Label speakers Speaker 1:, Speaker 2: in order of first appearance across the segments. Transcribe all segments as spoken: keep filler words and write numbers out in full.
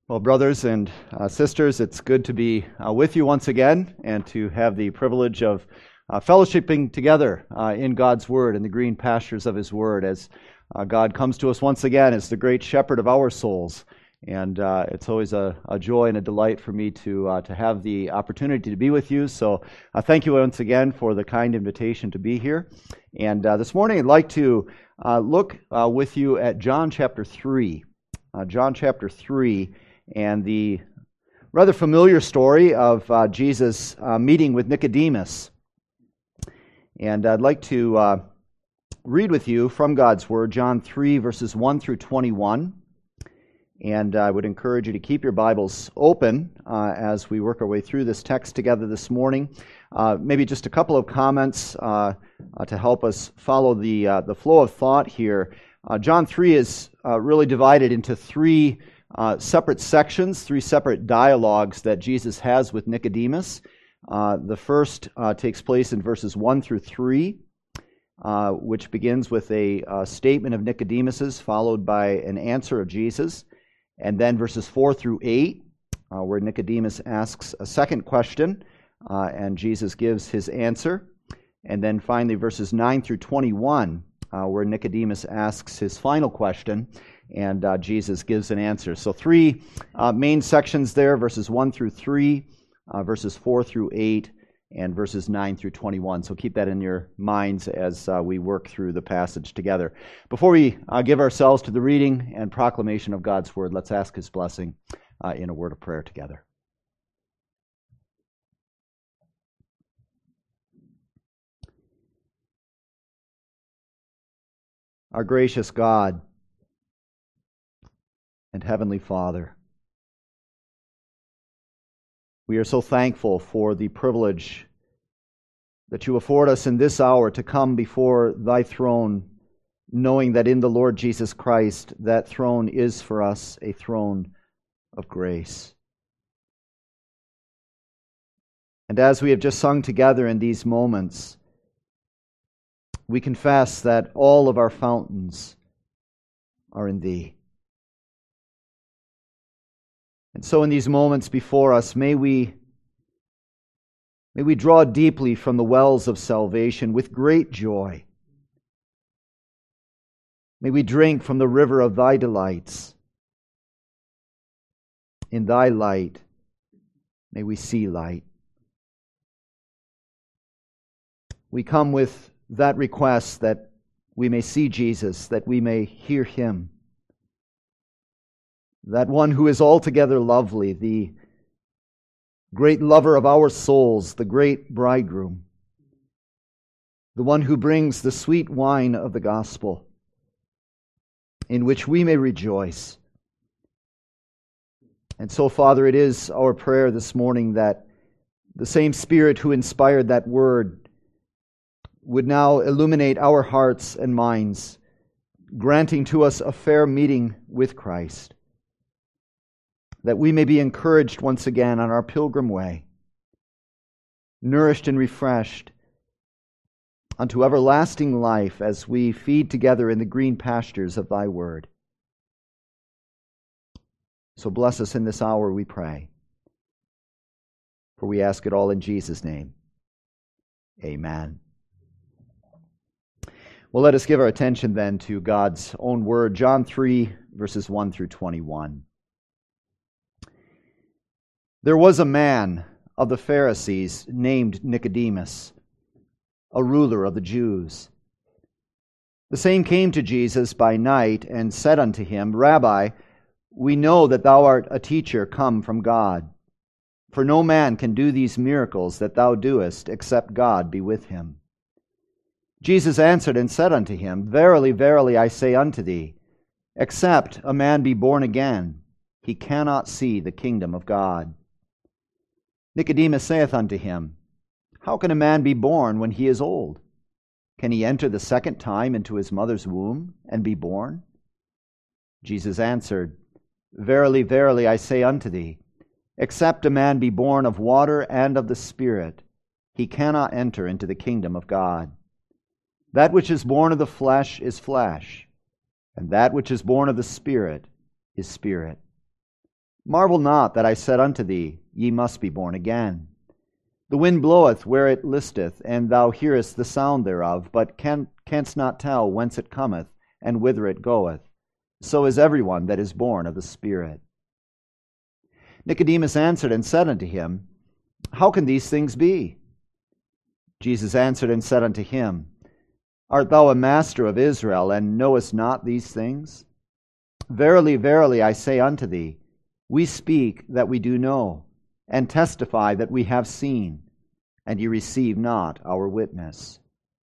Speaker 1: Well, brothers and uh, sisters, it's good to be uh, with you once again and to have the privilege of uh, fellowshipping together uh, in God's Word, in the green pastures of His Word, as uh, God comes to us once again as the great shepherd of our souls. And uh, it's always a, a joy and a delight for me to uh, to have the opportunity to be with you. So uh, thank you once again for the kind invitation to be here. And uh, this morning I'd like to uh, look uh, with you at John chapter three. Uh, John chapter three. And the rather familiar story of uh, Jesus uh, meeting with Nicodemus. And I'd like to uh, read with you from God's Word, John three, verses one through twenty-one. And I would encourage you to keep your Bibles open uh, as we work our way through this text together this morning. Uh, maybe just a couple of comments uh, uh, to help us follow the, uh, the flow of thought here. Uh, John three is uh, really divided into three Uh, separate sections, three separate dialogues that Jesus has with Nicodemus. Uh, the first uh, takes place in verses one through three, uh, which begins with a uh, statement of Nicodemus's, followed by an answer of Jesus. And then verses four through eight, uh, where Nicodemus asks a second question, uh, and Jesus gives his answer. And then finally verses nine through twenty-one, uh, where Nicodemus asks his final question, and uh, Jesus gives an answer. So three uh, main sections there, verses one through three, uh, verses four through eight, and verses nine through twenty-one. So keep that in your minds as uh, we work through the passage together. Before we uh, give ourselves to the reading and proclamation of God's Word, let's ask His blessing uh, in a word of prayer together. Our gracious God and Heavenly Father, we are so thankful for the privilege that you afford us in this hour to come before Thy throne, knowing that in the Lord Jesus Christ, that throne is for us a throne of grace. And as we have just sung together in these moments, we confess that all of our fountains are in Thee. And so in these moments before us, may we, may we draw deeply from the wells of salvation with great joy. May we drink from the river of Thy delights. In Thy light, may we see light. We come with that request that we may see Jesus, that we may hear Him. That one who is altogether lovely, the great lover of our souls, the great bridegroom, the one who brings the sweet wine of the gospel, in which we may rejoice. And so, Father, it is our prayer this morning that the same Spirit who inspired that word would now illuminate our hearts and minds, granting to us a fair meeting with Christ, that we may be encouraged once again on our pilgrim way, nourished and refreshed unto everlasting life as we feed together in the green pastures of Thy Word. So bless us in this hour, we pray. For we ask it all in Jesus' name. Amen. Well, let us give our attention then to God's own Word, John three, verses one through twenty-one. There was a man of the Pharisees named Nicodemus, a ruler of the Jews. The same came to Jesus by night and said unto him, Rabbi, we know that thou art a teacher come from God, for no man can do these miracles that thou doest, except God be with him. Jesus answered and said unto him, Verily, verily, I say unto thee, except a man be born again, he cannot see the kingdom of God. Nicodemus saith unto him, How can a man be born when he is old? Can he enter the second time into his mother's womb and be born? Jesus answered, Verily, verily, I say unto thee, except a man be born of water and of the Spirit, he cannot enter into the kingdom of God. That which is born of the flesh is flesh, and that which is born of the Spirit is spirit. Marvel not that I said unto thee, Ye must be born again. The wind bloweth where it listeth, and thou hearest the sound thereof, but can, canst not tell whence it cometh, and whither it goeth. So is every one that is born of the Spirit. Nicodemus answered and said unto him, How can these things be? Jesus answered and said unto him, Art thou a master of Israel, and knowest not these things? Verily, verily, I say unto thee, we speak that we do know, and testify that we have seen, and ye receive not our witness.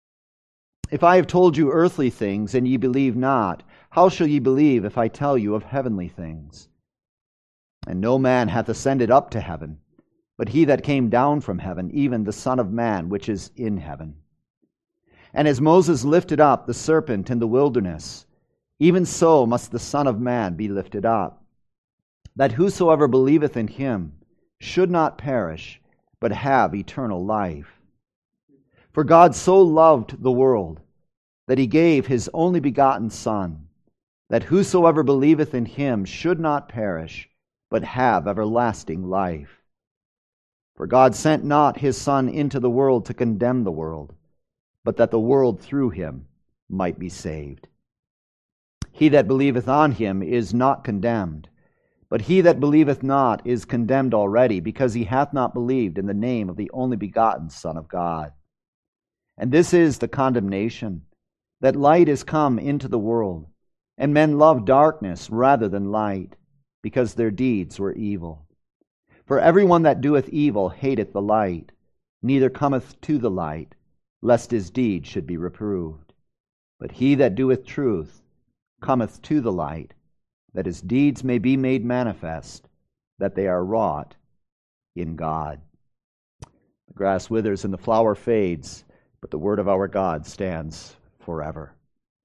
Speaker 1: If I have told you earthly things, and ye believe not, how shall ye believe if I tell you of heavenly things? And no man hath ascended up to heaven, but he that came down from heaven, even the Son of Man, which is in heaven. And as Moses lifted up the serpent in the wilderness, even so must the Son of Man be lifted up, that whosoever believeth in him should not perish, but have eternal life. For God so loved the world, that he gave his only begotten Son, that whosoever believeth in him should not perish, but have everlasting life. For God sent not his Son into the world to condemn the world, but that the world through him might be saved. He that believeth on him is not condemned, but he that believeth not is condemned already, because he hath not believed in the name of the only begotten Son of God. And this is the condemnation, that light is come into the world, and men love darkness rather than light, because their deeds were evil. For every one that doeth evil hateth the light, neither cometh to the light, lest his deeds should be reproved. But he that doeth truth cometh to the light, that his deeds may be made manifest, that they are wrought in God. The grass withers and the flower fades, but the word of our God stands forever.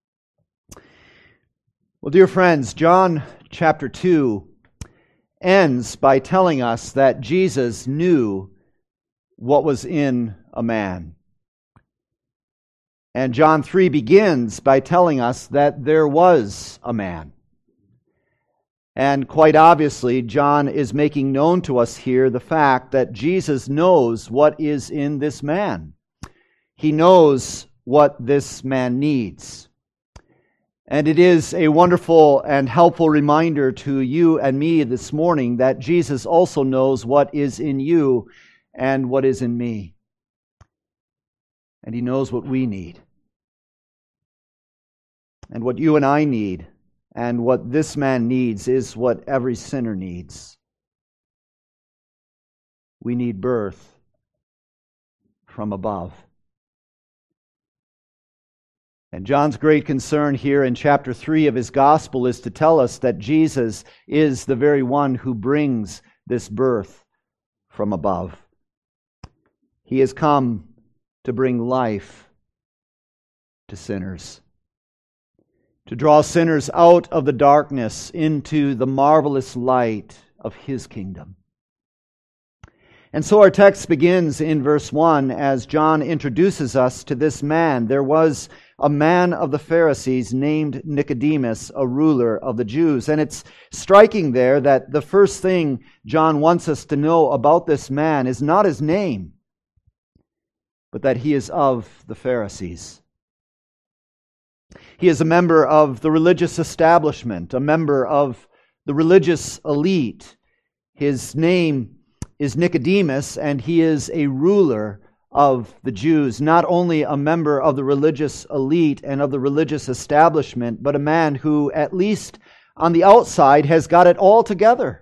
Speaker 1: Well, dear friends, John chapter two ends by telling us that Jesus knew what was in a man. And John three begins by telling us that there was a man. And quite obviously, John is making known to us here the fact that Jesus knows what is in this man. He knows what this man needs. And it is a wonderful and helpful reminder to you and me this morning that Jesus also knows what is in you and what is in me. And he knows what we need. And what you and I need, and what this man needs, is what every sinner needs. We need birth from above. And John's great concern here in chapter three of his gospel is to tell us that Jesus is the very one who brings this birth from above. He has come to bring life to sinners, to draw sinners out of the darkness into the marvelous light of his kingdom. And so our text begins in verse one as John introduces us to this man. There was a man of the Pharisees named Nicodemus, a ruler of the Jews. And it's striking there that the first thing John wants us to know about this man is not his name, but that he is of the Pharisees. He is a member of the religious establishment, a member of the religious elite. His name is Nicodemus, and he is a ruler of the Jews, not only a member of the religious elite and of the religious establishment, but a man who, at least on the outside, has got it all together.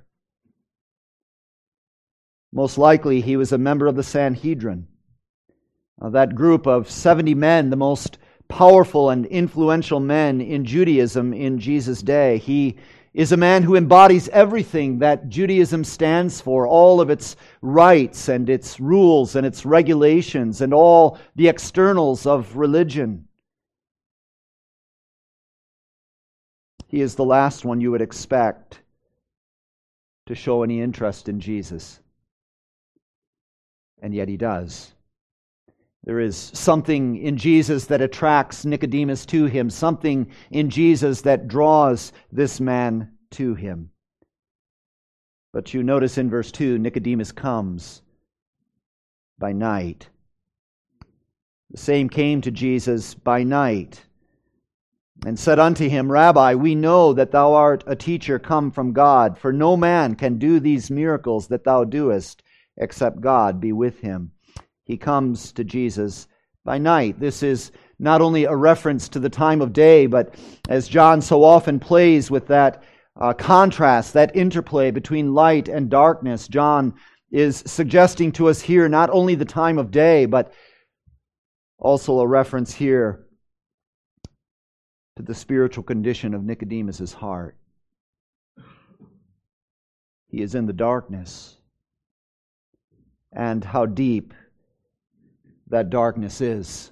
Speaker 1: Most likely, he was a member of the Sanhedrin, of that group of seventy men, the most powerful and influential men in Judaism in Jesus' day. He is a man who embodies everything that Judaism stands for, all of its rights and its rules and its regulations and all the externals of religion. He is the last one you would expect to show any interest in Jesus. And yet he does. There is something in Jesus that attracts Nicodemus to him, something in Jesus that draws this man to him. But you notice in verse two, Nicodemus comes by night. The same came to Jesus by night, and said unto him, Rabbi, we know that thou art a teacher come from God, for no man can do these miracles that thou doest, except God be with him. He comes to Jesus by night. This is not only a reference to the time of day, but as John so often plays with that uh, contrast, that interplay between light and darkness, John is suggesting to us here not only the time of day, but also a reference here to the spiritual condition of Nicodemus' heart. He is in the darkness, and how deep that darkness is.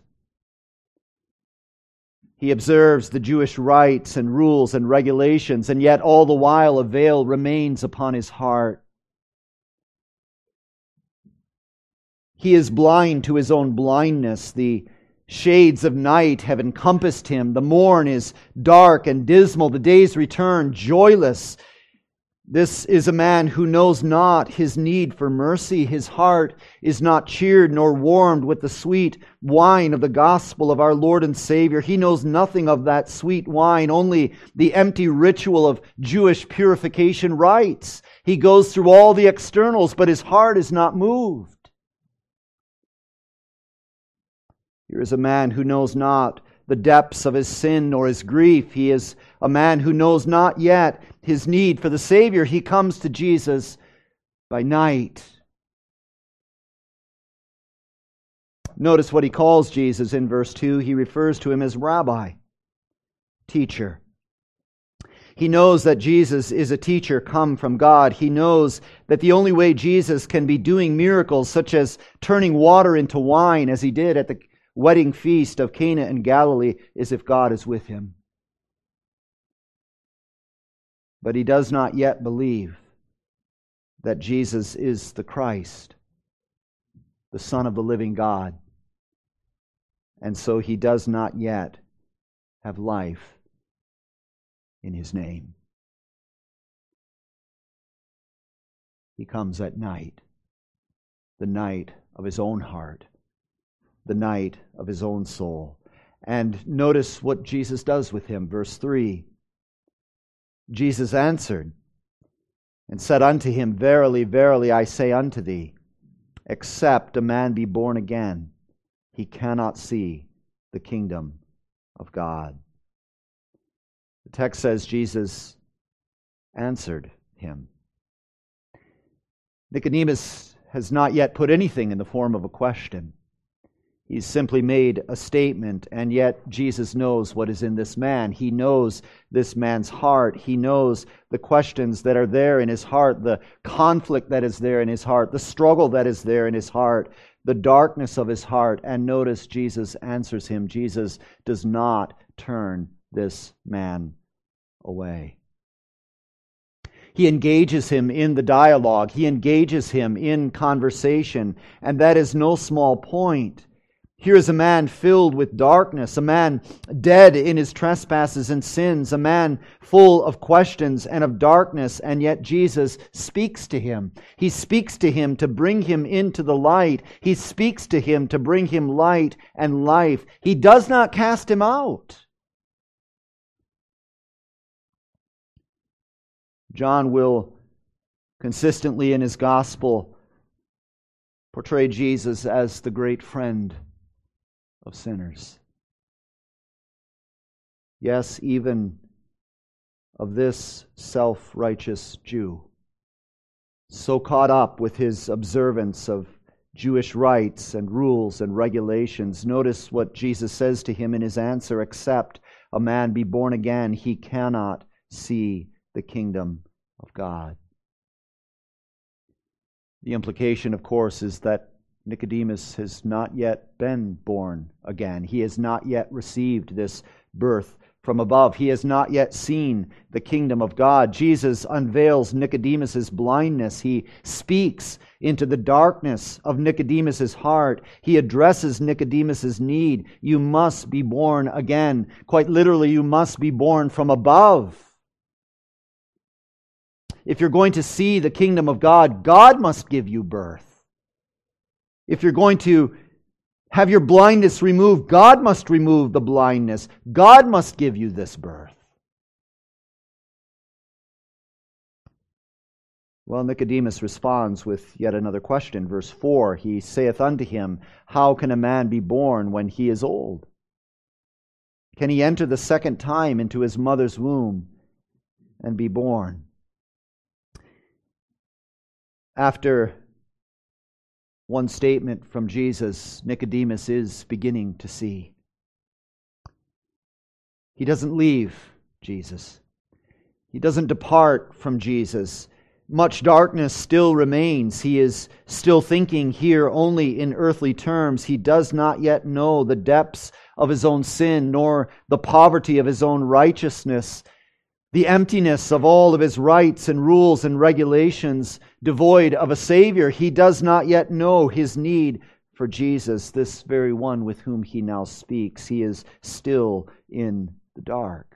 Speaker 1: He observes the Jewish rites and rules and regulations, and yet all the while a veil remains upon his heart. He is blind to his own blindness. The shades of night have encompassed him. The morn is dark and dismal. The days return joyless. This is a man who knows not his need for mercy. His heart is not cheered nor warmed with the sweet wine of the gospel of our Lord and Savior. He knows nothing of that sweet wine, only the empty ritual of Jewish purification rites. He goes through all the externals, but his heart is not moved. Here is a man who knows not the depths of his sin nor his grief. He is a man who knows not yet his need for the Savior. He comes to Jesus by night. Notice what he calls Jesus in verse two. He refers to him as Rabbi, teacher. He knows that Jesus is a teacher come from God. He knows that the only way Jesus can be doing miracles such as turning water into wine as he did at the wedding feast of Cana in Galilee is if God is with him. But he does not yet believe that Jesus is the Christ, the Son of the living God. And so he does not yet have life in his name. He comes at night, the night of his own heart, the night of his own soul. And notice what Jesus does with him. Verse three. Jesus answered and said unto him, Verily, verily, I say unto thee, except a man be born again, he cannot see the kingdom of God. The text says Jesus answered him. Nicodemus has not yet put anything in the form of a question. He's simply made a statement, and yet Jesus knows what is in this man. He knows this man's heart. He knows the questions that are there in his heart, the conflict that is there in his heart, the struggle that is there in his heart, the darkness of his heart. And notice Jesus answers him. Jesus does not turn this man away. He engages him in the dialogue. He engages him in conversation, and that is no small point. Here is a man filled with darkness, a man dead in his trespasses and sins, a man full of questions and of darkness, and yet Jesus speaks to him. He speaks to him to bring him into the light. He speaks to him to bring him light and life. He does not cast him out. John will consistently in his gospel portray Jesus as the great friend of sinners. Yes, even of this self-righteous Jew, so caught up with his observance of Jewish rites and rules and regulations. Notice what Jesus says to him in his answer, except a man be born again, he cannot see the kingdom of God. The implication, of course, is that Nicodemus has not yet been born again. He has not yet received this birth from above. He has not yet seen the kingdom of God. Jesus unveils Nicodemus's blindness. He speaks into the darkness of Nicodemus's heart. He addresses Nicodemus's need. You must be born again. Quite literally, you must be born from above. If you're going to see the kingdom of God, God must give you birth. If you're going to have your blindness removed, God must remove the blindness. God must give you this birth. Well, Nicodemus responds with yet another question. Verse four, he saith unto him, How can a man be born when he is old? Can he enter the second time into his mother's womb and be born? After one statement from Jesus, Nicodemus is beginning to see. He doesn't leave Jesus. He doesn't depart from Jesus. Much darkness still remains. He is still thinking here only in earthly terms. He does not yet know the depths of his own sin, nor the poverty of his own righteousness, the emptiness of all of his rights and rules and regulations, devoid of a Savior. He does not yet know his need for Jesus, this very one with whom he now speaks. He is still in the dark.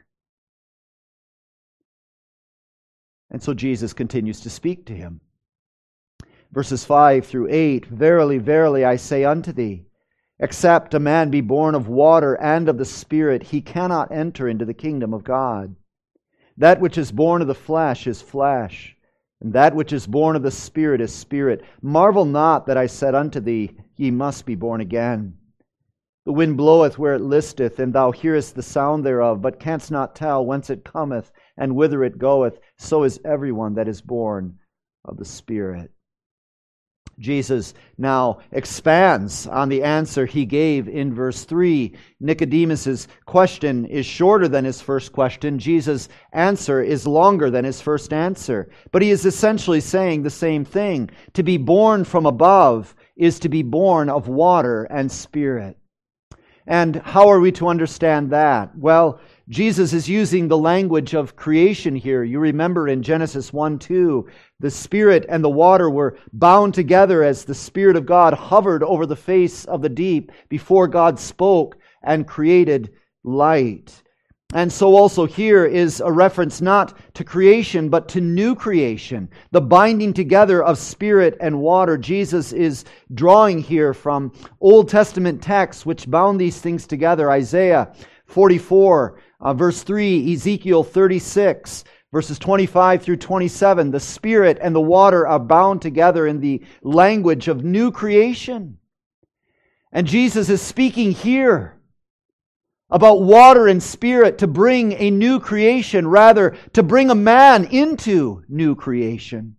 Speaker 1: And so Jesus continues to speak to him. Verses five through eight, Verily, verily, I say unto thee, except a man be born of water and of the Spirit, he cannot enter into the kingdom of God. That which is born of the flesh is flesh, and that which is born of the Spirit is spirit. Marvel not that I said unto thee, Ye must be born again. The wind bloweth where it listeth, and thou hearest the sound thereof, but canst not tell whence it cometh, and whither it goeth. So is everyone that is born of the Spirit. Jesus now expands on the answer he gave in verse three. Nicodemus' question is shorter than his first question. Jesus' answer is longer than his first answer. But he is essentially saying the same thing. To be born from above is to be born of water and Spirit. And how are we to understand that? Well, Jesus is using the language of creation here. You remember in Genesis one two, the Spirit and the water were bound together as the Spirit of God hovered over the face of the deep before God spoke and created light. And so also here is a reference not to creation, but to new creation. The binding together of Spirit and water. Jesus is drawing here from Old Testament texts which bound these things together. Isaiah forty-four, uh, verse three, Ezekiel thirty-six, verses twenty-five through twenty-seven. The Spirit and the water are bound together in the language of new creation. And Jesus is speaking here about water and Spirit to bring a new creation, rather to bring a man into new creation.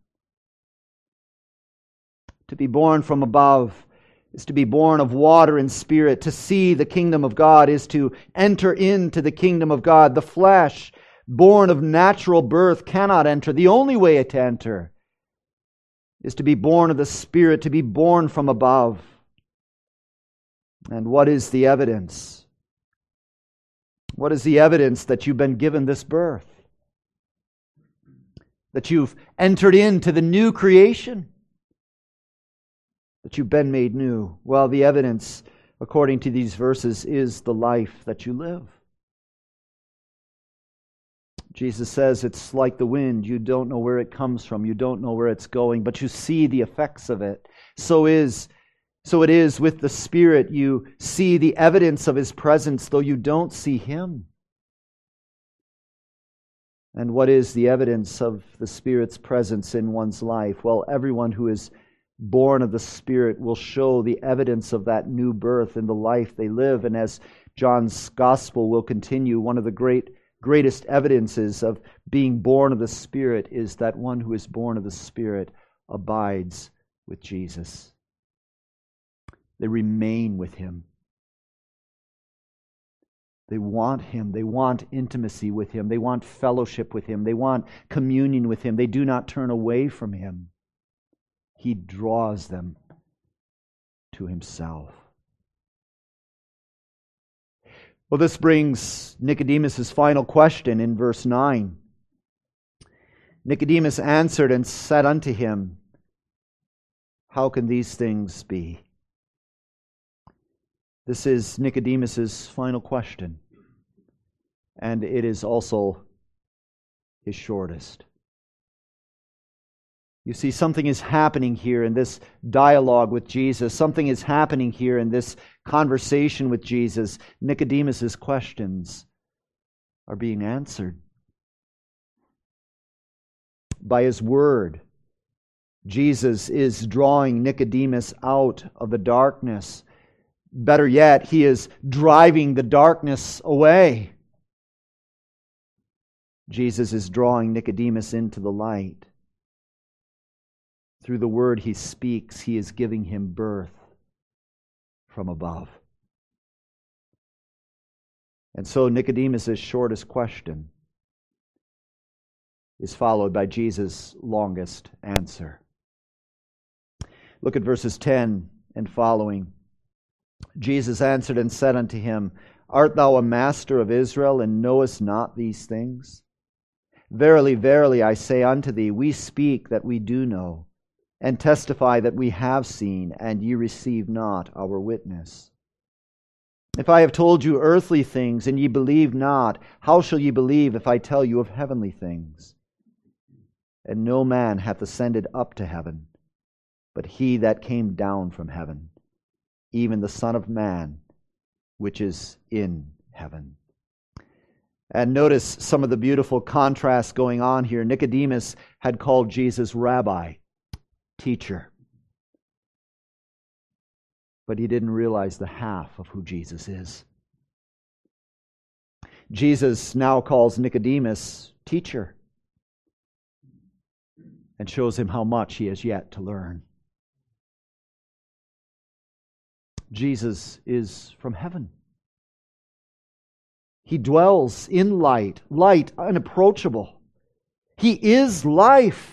Speaker 1: To be born from above is to be born of water and Spirit. To see the kingdom of God is to enter into the kingdom of God. The flesh, born of natural birth, cannot enter. The only way to enter is to be born of the Spirit, to be born from above. And what is the evidence? What is the evidence that you've been given this birth? That you've entered into the new creation? That you've been made new? Well, the evidence, according to these verses, is the life that you live. Jesus says it's like the wind. You don't know where it comes from. You don't know where it's going, but you see the effects of it. So is So it is with the Spirit. You see the evidence of His presence, though you don't see Him. And what is the evidence of the Spirit's presence in one's life? Well, everyone who is born of the Spirit will show the evidence of that new birth in the life they live. And as John's Gospel will continue, one of the great greatest evidences of being born of the Spirit is that one who is born of the Spirit abides with Jesus. They remain with Him. They want Him. They want intimacy with Him. They want fellowship with Him. They want communion with Him. They do not turn away from Him. He draws them to Himself. Well, this brings Nicodemus' final question in verse nine. Nicodemus answered and said unto Him, How can these things be? This is Nicodemus' final question, and it is also his shortest. You see, something is happening here in this dialogue with Jesus. Something is happening here in this conversation with Jesus. Nicodemus's questions are being answered by His Word. Jesus is drawing Nicodemus out of the darkness. Better yet, He is driving the darkness away. Jesus is drawing Nicodemus into the light. Through the word He speaks, He is giving him birth from above. And so Nicodemus' shortest question is followed by Jesus' longest answer. Look at verses ten and following. Jesus answered and said unto him, Art thou a master of Israel, and knowest not these things? Verily, verily, I say unto thee, we speak that we do know, and testify that we have seen, and ye receive not our witness. If I have told you earthly things, and ye believe not, how shall ye believe if I tell you of heavenly things? And no man hath ascended up to heaven, but He that came down from heaven, even the Son of Man, which is in heaven. And notice some of the beautiful contrast going on here. Nicodemus had called Jesus Rabbi, teacher. But he didn't realize the half of who Jesus is. Jesus now calls Nicodemus teacher and shows him how much he has yet to learn. Jesus is from heaven. He dwells in light, light unapproachable. He is life.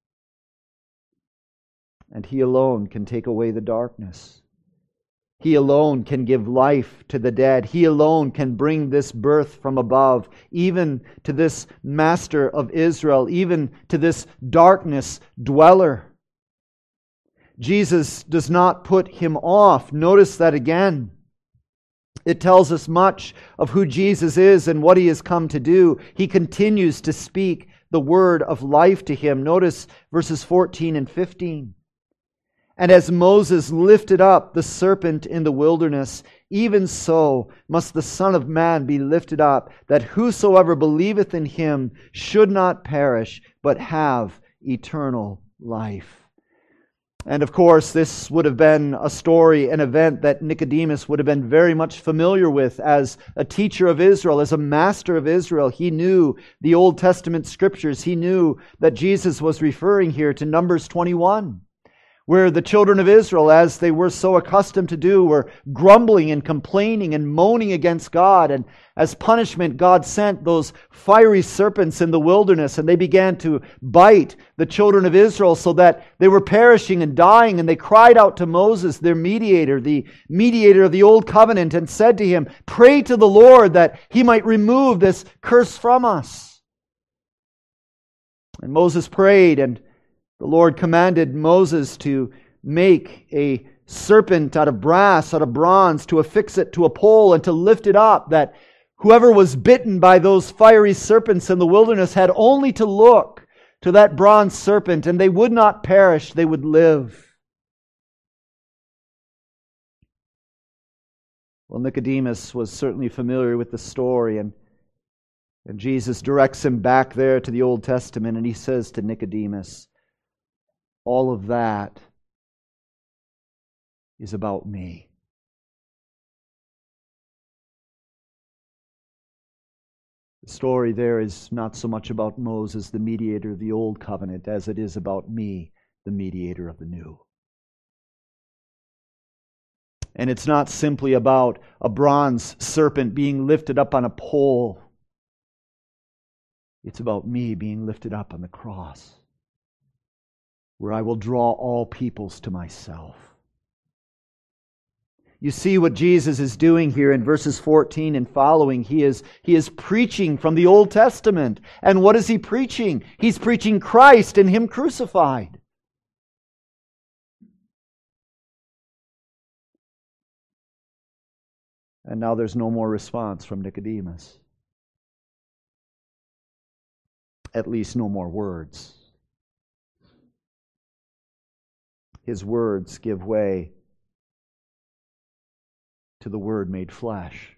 Speaker 1: And He alone can take away the darkness. He alone can give life to the dead. He alone can bring this birth from above, even to this master of Israel, even to this darkness dweller. Jesus does not put him off. Notice that again. It tells us much of who Jesus is and what He has come to do. He continues to speak the word of life to him. Notice verses fourteen and fifteen. And as Moses lifted up the serpent in the wilderness, even so must the Son of Man be lifted up, that whosoever believeth in Him should not perish, but have eternal life. And of course, this would have been a story, an event that Nicodemus would have been very much familiar with as a teacher of Israel, as a master of Israel. He knew the Old Testament scriptures. He knew that Jesus was referring here to Numbers twenty-one. Where the children of Israel, as they were so accustomed to do, were grumbling and complaining and moaning against God. And as punishment, God sent those fiery serpents in the wilderness, and they began to bite the children of Israel so that they were perishing and dying. And they cried out to Moses, their mediator, the mediator of the old covenant, and said to him, Pray to the Lord that He might remove this curse from us. And Moses prayed, and the Lord commanded Moses to make a serpent out of brass, out of bronze, to affix it to a pole and to lift it up, that whoever was bitten by those fiery serpents in the wilderness had only to look to that bronze serpent and they would not perish, they would live. Well, Nicodemus was certainly familiar with the story, and, and Jesus directs him back there to the Old Testament, and He says to Nicodemus, all of that is about me. The story there is not so much about Moses, the mediator of the old covenant, as it is about me, the mediator of the new. And it's not simply about a bronze serpent being lifted up on a pole. It's about me being lifted up on the cross, where I will draw all peoples to myself. You see what Jesus is doing here in verses fourteen and following. He is, he is preaching from the Old Testament. And what is He preaching? He's preaching Christ and Him crucified. And now there's no more response from Nicodemus. At least no more words. His words give way to the Word made flesh.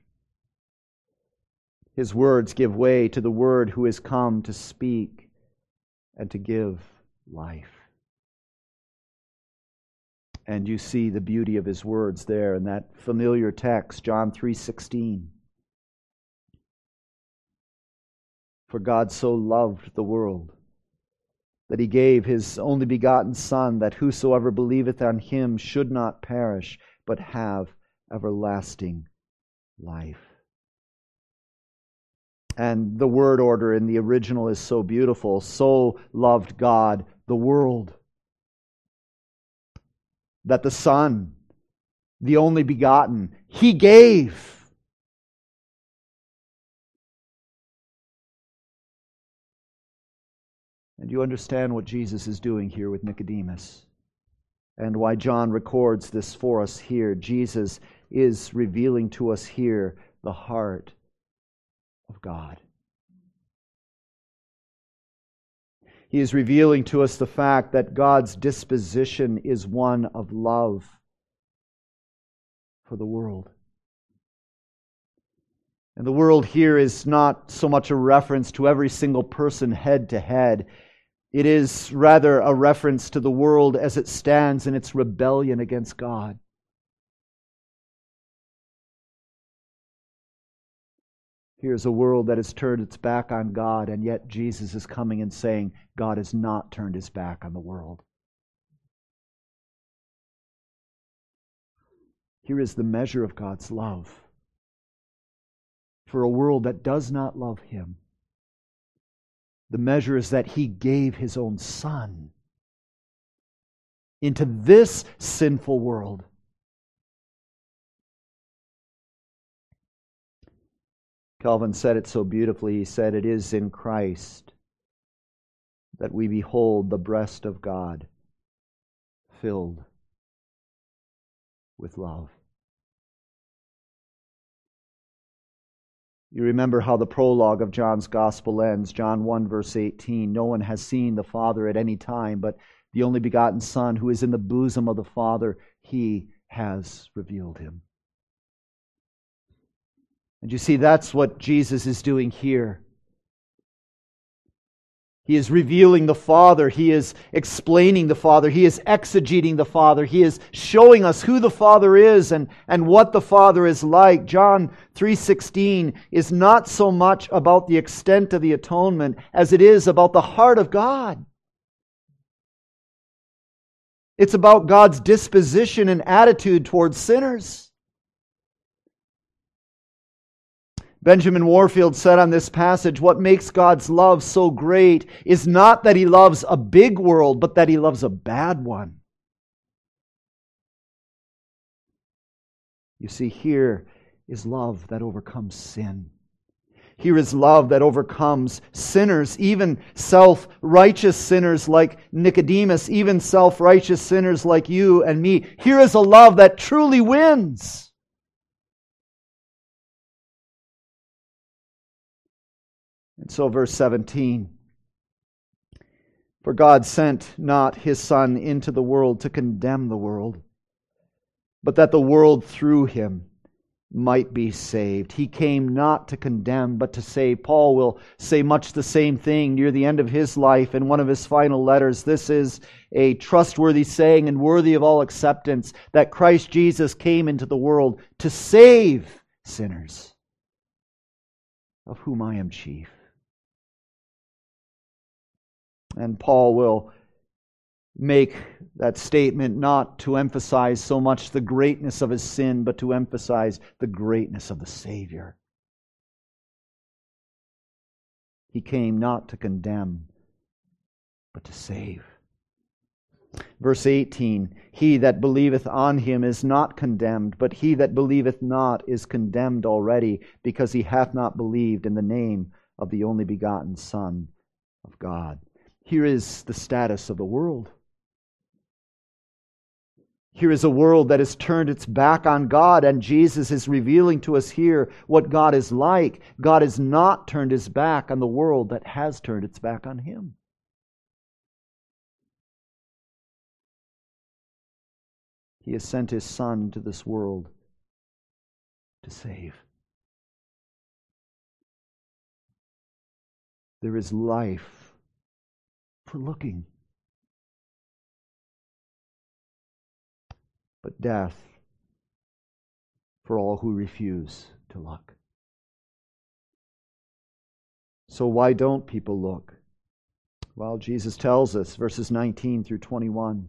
Speaker 1: His words give way to the Word who has come to speak and to give life. And you see the beauty of His words there in that familiar text, John three sixteen. For God so loved the world that He gave His only begotten Son, that whosoever believeth on Him should not perish, but have everlasting life. And the word order in the original is so beautiful. So loved God the world, that the Son, the only begotten, He gave. And you understand what Jesus is doing here with Nicodemus, and why John records this for us here. Jesus is revealing to us here the heart of God. He is revealing to us the fact that God's disposition is one of love for the world. And the world here is not so much a reference to every single person head to head. It is rather a reference to the world as it stands in its rebellion against God. Here's a world that has turned its back on God, and yet Jesus is coming and saying, God has not turned His back on the world. Here is the measure of God's love for a world that does not love Him. The measure is that He gave His own Son into this sinful world. Calvin said it so beautifully. He said, it is in Christ that we behold the breast of God filled with love. You remember how the prologue of John's Gospel ends. John one, verse eighteen. No one has seen the Father at any time, but the only begotten Son who is in the bosom of the Father, He has revealed Him. And you see, that's what Jesus is doing here. He is revealing the Father. He is explaining the Father. He is exegeting the Father. He is showing us who the Father is and, and what the Father is like. John three sixteen is not so much about the extent of the atonement as it is about the heart of God. It's about God's disposition and attitude towards sinners. Benjamin Warfield said on this passage, what makes God's love so great is not that He loves a big world, but that He loves a bad one. You see, here is love that overcomes sin. Here is love that overcomes sinners, even self-righteous sinners like Nicodemus, even self-righteous sinners like you and me. Here is a love that truly wins. And so verse seventeen, for God sent not His Son into the world to condemn the world, but that the world through Him might be saved. He came not to condemn, but to save. Paul will say much the same thing near the end of his life in one of his final letters. This is a trustworthy saying and worthy of all acceptance, that Christ Jesus came into the world to save sinners, of whom I am chief. And Paul will make that statement not to emphasize so much the greatness of his sin, but to emphasize the greatness of the Savior. He came not to condemn, but to save. Verse eighteen, he that believeth on Him is not condemned, but he that believeth not is condemned already, because he hath not believed in the name of the only begotten Son of God. Here is the status of the world. Here is a world that has turned its back on God, and Jesus is revealing to us here what God is like. God has not turned His back on the world that has turned its back on Him. He has sent His Son to this world to save. There is life for looking, but death for all who refuse to look. So why don't people look? Well, Jesus tells us, verses nineteen through twenty-one,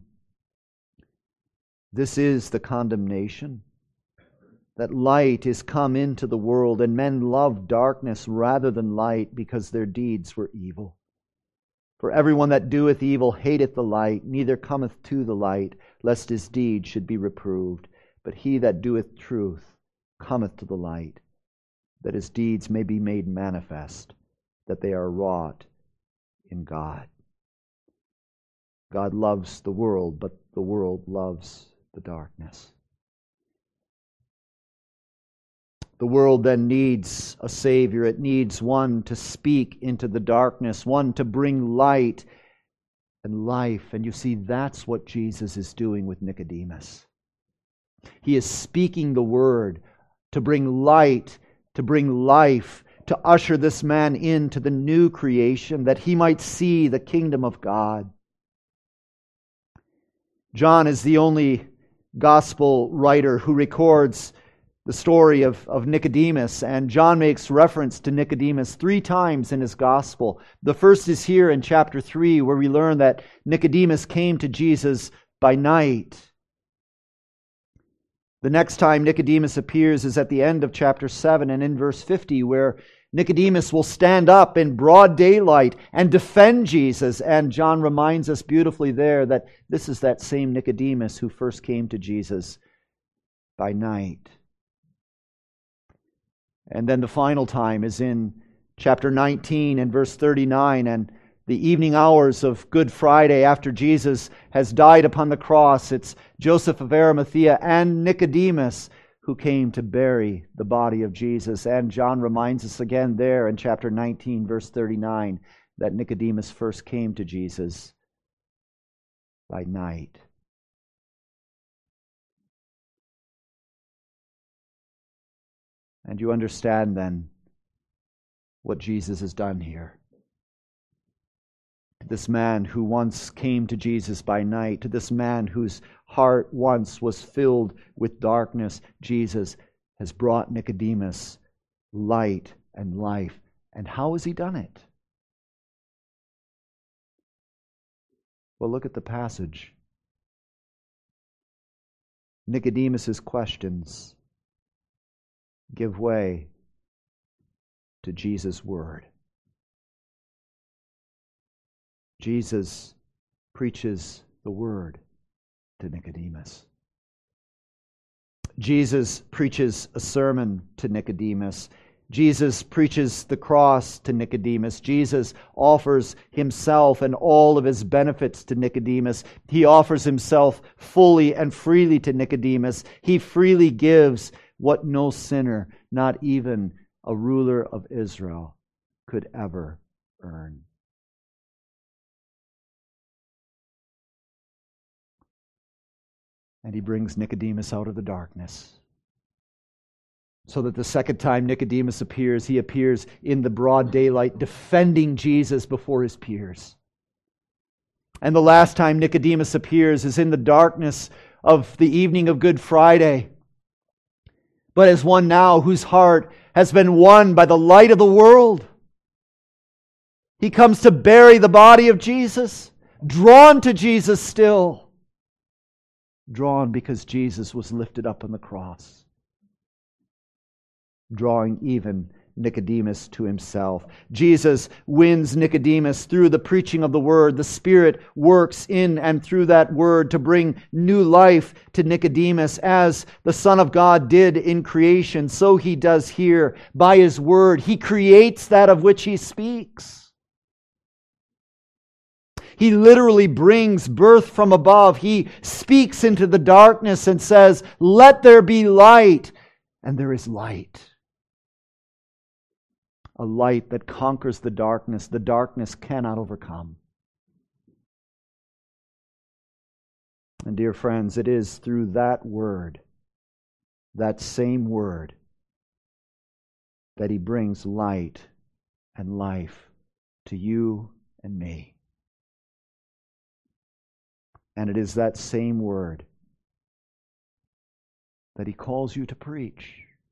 Speaker 1: this is the condemnation, that light is come into the world, and men love darkness rather than light, because their deeds were evil. For everyone that doeth evil hateth the light, neither cometh to the light, lest his deeds should be reproved. But he that doeth truth cometh to the light, that his deeds may be made manifest, that they are wrought in God. God loves the world, but the world loves the darkness. The world then needs a Savior. It needs one to speak into the darkness, one to bring light and life. And you see, that's what Jesus is doing with Nicodemus. He is speaking the word to bring light, to bring life, to usher this man into the new creation, that he might see the kingdom of God. John is the only gospel writer who records the story of, of Nicodemus, and John makes reference to Nicodemus three times in his gospel. The first is here in chapter three, where we learn that Nicodemus came to Jesus by night. The next time Nicodemus appears is at the end of chapter seven and in verse fifty, where Nicodemus will stand up in broad daylight and defend Jesus. And John reminds us beautifully there that this is that same Nicodemus who first came to Jesus by night. And then the final time is in chapter nineteen and verse thirty-nine, and the evening hours of Good Friday after Jesus has died upon the cross. It's Joseph of Arimathea and Nicodemus who came to bury the body of Jesus. And John reminds us again there in chapter nineteen, verse thirty-nine, that Nicodemus first came to Jesus by night. And you understand then what Jesus has done here. To this man who once came to Jesus by night, to this man whose heart once was filled with darkness, Jesus has brought Nicodemus light and life. And how has He done it? Well, look at the passage. Nicodemus's questions give way to Jesus' word. Jesus preaches the word to Nicodemus. Jesus preaches a sermon to Nicodemus. Jesus preaches the cross to Nicodemus. Jesus offers Himself and all of His benefits to Nicodemus. He offers Himself fully and freely to Nicodemus. He freely gives what no sinner, not even a ruler of Israel, could ever earn. And He brings Nicodemus out of the darkness, so that the second time Nicodemus appears, he appears in the broad daylight, defending Jesus before his peers. And the last time Nicodemus appears is in the darkness of the evening of Good Friday, but as one now whose heart has been won by the light of the world. He comes to bury the body of Jesus, drawn to Jesus still, drawn because Jesus was lifted up on the cross, drawing even Nicodemus to Himself. Jesus wins Nicodemus through the preaching of the Word. The Spirit works in and through that Word to bring new life to Nicodemus. As the Son of God did in creation, so He does here by His Word. He creates that of which He speaks. He literally brings birth from above. He speaks into the darkness and says, "Let there be light," and there is light. A light that conquers the darkness the darkness cannot overcome. And dear friends, it is through that word, that same word, that he brings light and life to you and me. And it is that same word that he calls you to preach.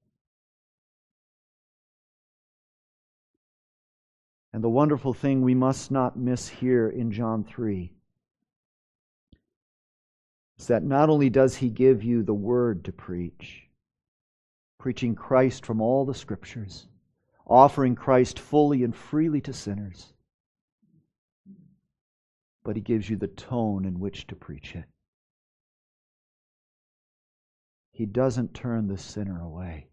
Speaker 1: And the wonderful thing we must not miss here in John three is that not only does he give you the word to preach, preaching Christ from all the Scriptures, offering Christ fully and freely to sinners, but he gives you the tone in which to preach it. He doesn't turn the sinner away.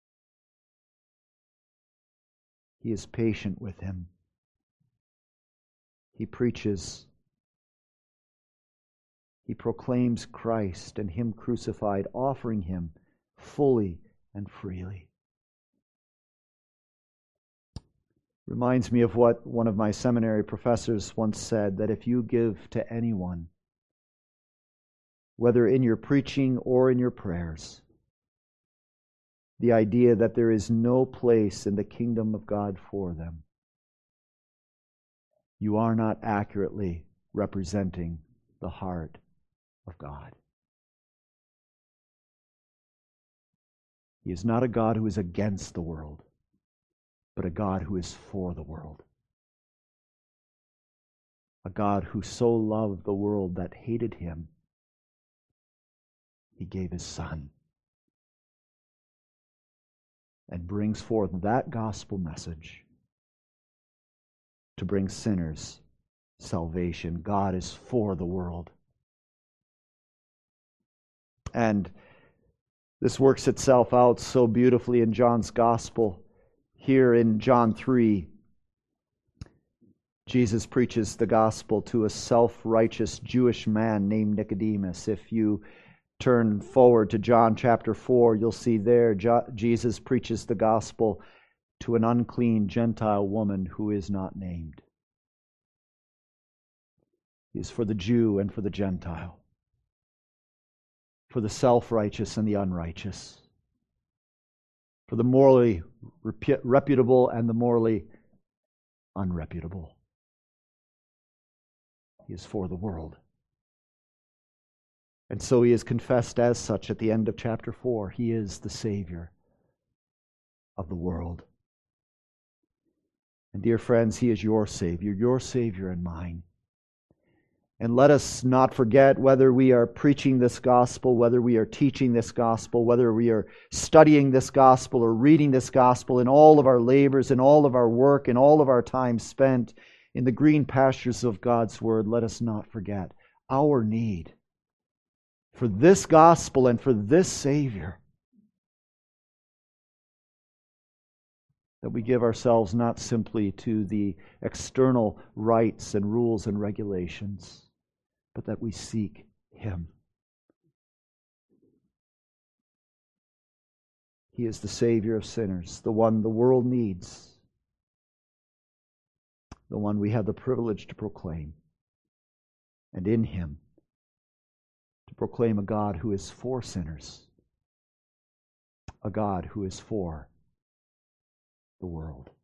Speaker 1: He is patient with him. He preaches. He proclaims Christ and him crucified, offering him fully and freely. Reminds me of what one of my seminary professors once said, that if you give to anyone, whether in your preaching or in your prayers, the idea that there is no place in the kingdom of God for them, you are not accurately representing the heart of God. He is not a God who is against the world, but a God who is for the world. A God who so loved the world that hated him, he gave his Son, and brings forth that gospel message to bring sinners salvation. God is for the world. And this works itself out so beautifully in John's gospel. Here in John three, Jesus preaches the gospel to a self-righteous Jewish man named Nicodemus. If you turn forward to John chapter four, you'll see there Jesus preaches the gospel to an unclean Gentile woman who is not named. He is for the Jew and for the Gentile, for the self-righteous and the unrighteous, for the morally reputable and the morally unreputable. He is for the world. And so he is confessed as such at the end of chapter four. He is the Savior of the world. And dear friends, he is your Savior, your Savior and mine. And let us not forget, whether we are preaching this gospel, whether we are teaching this gospel, whether we are studying this gospel or reading this gospel, in all of our labors, in all of our work, in all of our time spent in the green pastures of God's Word, let us not forget our need for this gospel and for this Savior. That we give ourselves not simply to the external rites and rules and regulations, but that we seek Him. He is the Savior of sinners, the one the world needs, the one we have the privilege to proclaim, and in Him to proclaim a God who is for sinners, a God who is for the world.